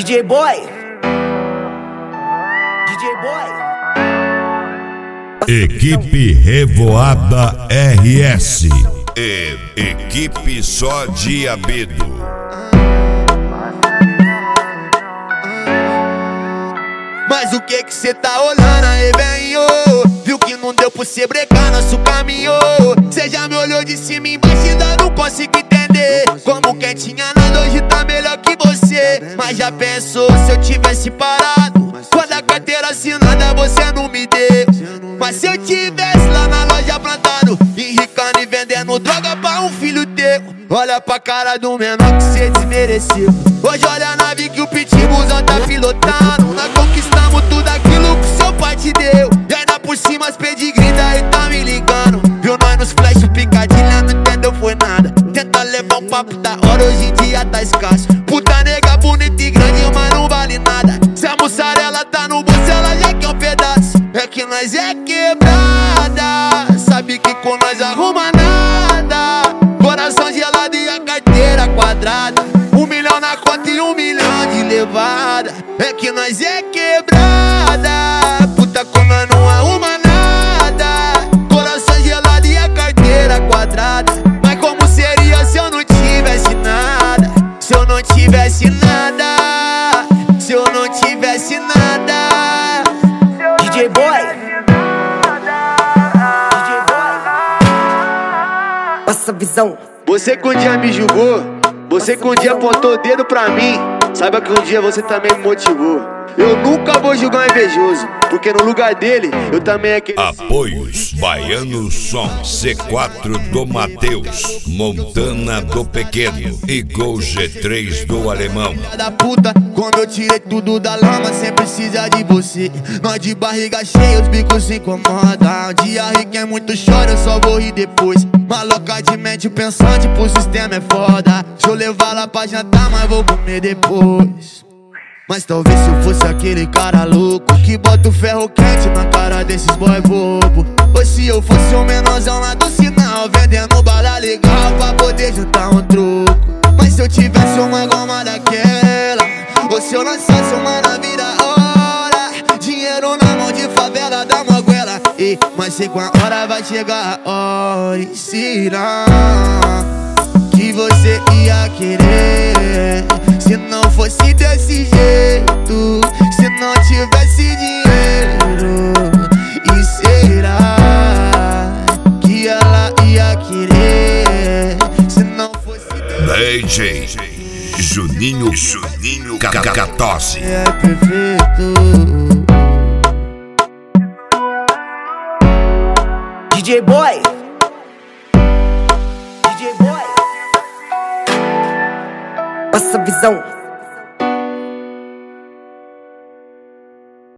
DJ Boy. DJ Boy. Equipe Revoada RS. Equipe só de Abedo. Mas o que cê tá olhando aí, velho? Viu que não deu pra cê brecar nosso caminho? Cê já me olhou de cima e embaixo e ainda não consigo entender como quem tinha nada hoje tá melhor que você. Mas já pensou se eu tivesse parado? Quando a carteira assinada você não me deu. Mas se eu tivesse lá na loja plantado, enricando e vendendo droga pra um filho teu. Olha pra cara do menor que cê desmereceu. Hoje olha a nave que o pitbullzão tá pilotando. Nós conquistamos tudo aquilo que seu pai te deu. E ainda por cima as pedigree daí tá me ligando. Viu nós nos flash, picadilha, não entendeu foi nada. Tenta levar um papo da hora, hoje em dia tá escasso. Puta nega bonita e grande, mas não vale nada. Se a mussarela tá no bolso, ela já quer um pedaço. É que nós é quebrada, sabe que com nós arruma nada. Coração gelado e a carteira quadrada. 1 milhão na conta e 1 milhão de levada. É que nós é quebrada, puta com nós não arruma nada. Coração gelado e a carteira quadrada. Mas como seria se eu não tivesse nada? Se eu não tivesse nada, se eu não tivesse nada. DJ Boy. DJ Boy. Passa a visão. Você que um dia me julgou, você que um dia apontou o dedo pra mim, saiba que um dia você também me motivou. Eu nunca vou julgar um invejoso, porque no lugar dele, eu também aquele. Apoios Baiano Som, C4 do Mateus, Montana do Pequeno e Gol G3 do Alemão. Da puta, quando eu tirei tudo da lama, sem precisar de você. Nós de barriga cheia, os bicos se incomodam. Um dia ri quem muito chora, eu só vou rir depois. Maloca de mente pensante, pro sistema é foda. Deixa eu levar lá pra jantar, mas vou comer depois. Mas talvez se eu fosse aquele cara louco que bota o ferro quente na cara desses boy bobo. Ou se eu fosse um menorzão lá do sinal, vendendo bala legal pra poder juntar um troco. Mas se eu tivesse uma goma daquela, ou se eu lançasse uma na vida hora, dinheiro na mão de favela da moguela. Mas sei com a hora vai chegar a hora. E será que você ia querer se não fosse desse jeito? Se não tivesse dinheiro? E será que ela ia querer se não fosse DJ Juninho Catose. É perfeito. DJ Boy. DJ Boy. Passa a visão.